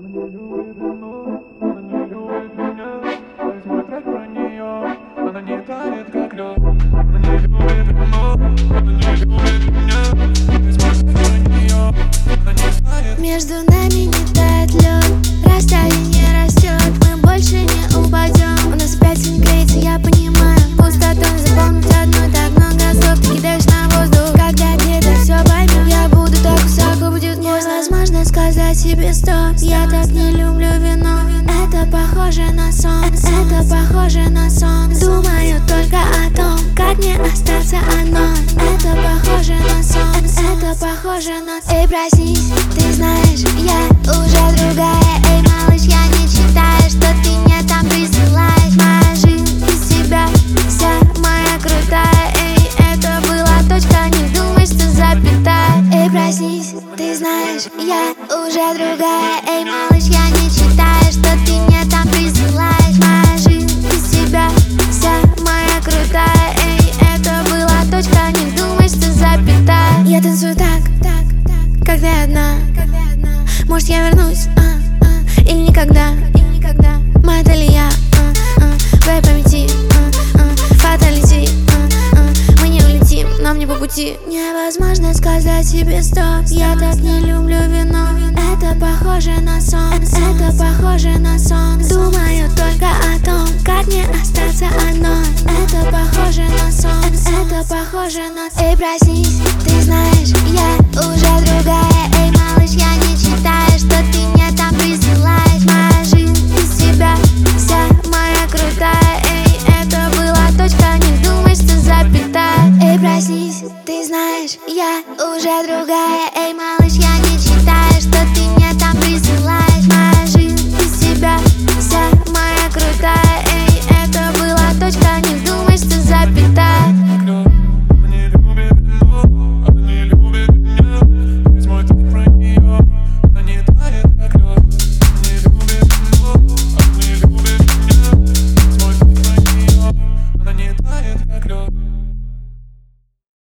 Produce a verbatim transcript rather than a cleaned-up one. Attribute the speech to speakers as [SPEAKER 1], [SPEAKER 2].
[SPEAKER 1] не любит вино, она не любит меня. Пусть смотрят про нее, она не тает как лед. Она не любит вино, она не любит меня. Пусть смотрят про нее, она не тает.
[SPEAKER 2] Между нами не тает лед, расстояние растет, мы больше не упадем. У нас опять не греется, я понимаю. Пустоту заполнить одной так много слов ты кидаешь на воздух. Когда где-то все поймем, я буду так высоко, будет невозможно сказать себе стоп. Я так не люблю вино, это похоже на сон, это похоже на сон. Думаю только о том, как мне остаться одной. Это похоже на сон, это похоже на сон. Эй, проснись, ты знаешь, я уже другая. Эй, малыш, я не читаю, что ты мне там присылаешь. Моя жизнь из тебя вся моя крутая. Эй, это была точка, не думай, что запятая. Эй, проснись, ты знаешь, я уже другая. Эй, малыш, я не читаю, что ты мне там присылаешь. Моя жизнь из тебя вся моя крутая. Эй, это была точка, не думай, что запятая. Я танцую так, так, так, когда я одна. Может, я вернусь, а, а, или никогда, или никогда. Моя Талия, а, а, в твоей памяти, а, а, фаталити, а, а, мы не улетим, нам не по пути. Невозможно сказать себе стоп. Я так не люблю вино, это похоже на сон, это похоже на сон. Думаю только о том, как мне остаться одной. Это похоже на сон, это похоже на сон. Эй, проснись, ты знаешь, я уже другая. Эй, малыш, я не